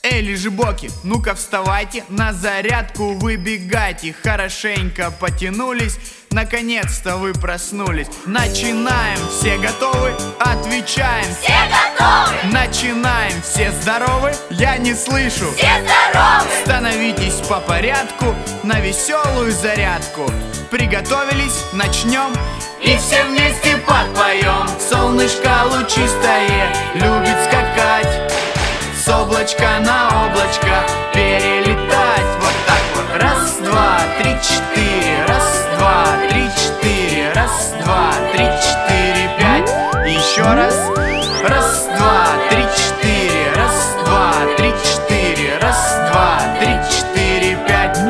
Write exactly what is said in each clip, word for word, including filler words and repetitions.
Эй, лежебоки, ну-ка вставайте, на зарядку выбегайте. Хорошенько потянулись, наконец-то вы проснулись. Начинаем, все готовы? Отвечаем. Все готовы! Начинаем, все здоровы? Я не слышу. Все здоровы! Становитесь по порядку на веселую зарядку. Приготовились, начнем. И все вместе подпоем. Солнышко лучистое любит скакать, с облачка на облачко перелетать. Вот так вот. Раз, два, три, четыре. Раз, два, три, четыре. Раз, два, три, четыре, пять. Еще раз. Раз, два, три, четыре. Раз, два, три, четыре. Раз, два, три, четыре, пять.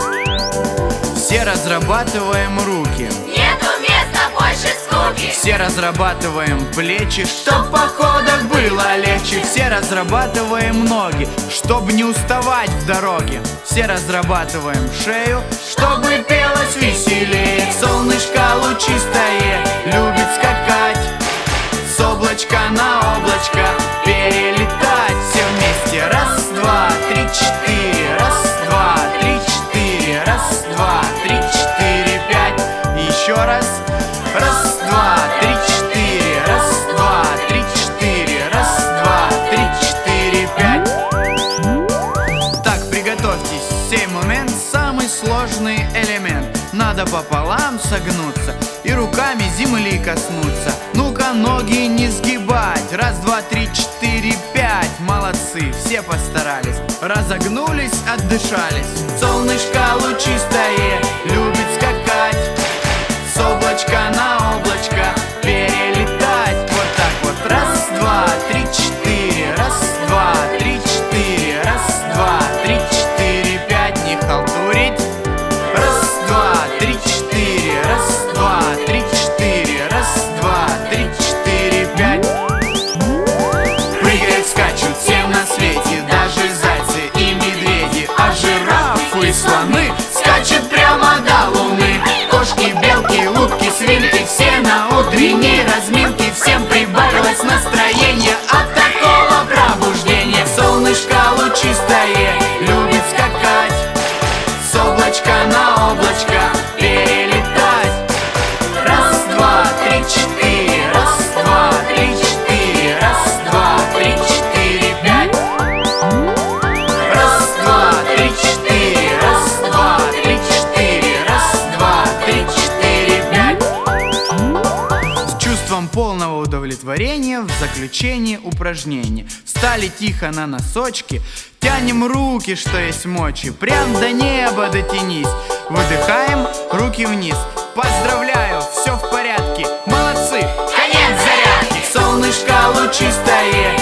Все разрабатываем руки. Нету места больше скуки. Все разрабатываем плечи, чтоб в походах было легче. Все разрабатываем ноги, чтобы не уставать в дороге. Все разрабатываем шею, чтобы пелось веселее. Солнышко лучистое любит скакать, с облачка на облачко перелетать. Все вместе. Раз, два, три, четыре. Раз, два, три, четыре. Раз, два, три, четыре, пять. Еще раз. Раз, два, три, четыре. Раз, два, три, четыре. Раз, два, три, четыре, пять. Так, приготовьтесь. Сей момент самый сложный элемент. Надо пополам согнуться и руками земли коснуться. Ну-ка, ноги не сгибать. Раз, два, три, четыре, пять. Молодцы, все постарались. Разогнулись, отдышались. Солнышко лучистое любит скакать, с облачка на облачко перелетать. Вот так вот. Раз, два, три, четыре. Раз, два, три, четыре. Раз, два, три, четыре, пять. Не халтурить. Раз, два, три, четыре. Раз, два, три, четыре. Раз, два, три, четыре, пять. Прыгают, скачут все на свете, даже зайцы и медведи. А жирафы и слоны скачут прямо до луны. Кошки, белки, утки, свинки, все на утренней разминке. Всем прибавилось настроение от такого пробуждения. Солнышко лучистое любит скакать, с облачка на облачко перелетать. Раз, два, три, четыре. Раз, два, три, четыре. Раз, два, три, четыре, пять. Раз, два, три, четыре. Раз, два, три, четыре. Раз, два, три, четыре, пять. С чувством полного удовлетворения в заключении упражнения. Встали тихо на носочки, тянем руки, что есть мочи, прям до неба дотянись. Выдыхаем, руки вниз. Поздравляю, все в порядке. Молодцы! Конец зарядки! Солнышко лучистое